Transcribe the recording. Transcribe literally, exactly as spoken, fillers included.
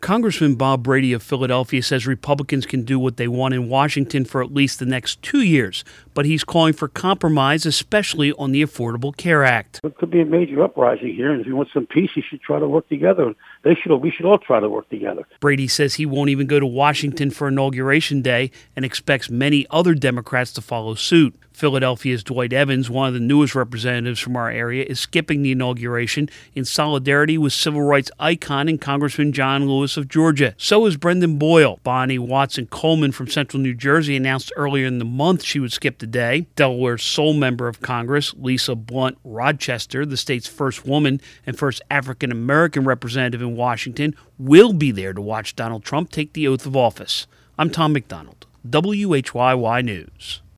Congressman Bob Brady of Philadelphia says Republicans can do what they want in Washington for at least the next two years, but he's calling for compromise, especially on the Affordable Care Act. It could be a major uprising here, and if you want some peace, you should try to work together. They should. We should all try to work together. Brady says he won't even go to Washington for Inauguration Day and expects many other Democrats to follow suit. Philadelphia's Dwight Evans, one of the newest representatives from our area, is skipping the inauguration in solidarity with civil rights icon and Congressman John Lewis of Georgia. So is Brendan Boyle. Bonnie Watson Coleman from Central New Jersey announced earlier in the month she would skip the day. Delaware's sole member of Congress, Lisa Blunt Rochester, the state's first woman and first African-American representative in Washington, will be there to watch Donald Trump take the oath of office. I'm Tom McDonald, W H Y Y News.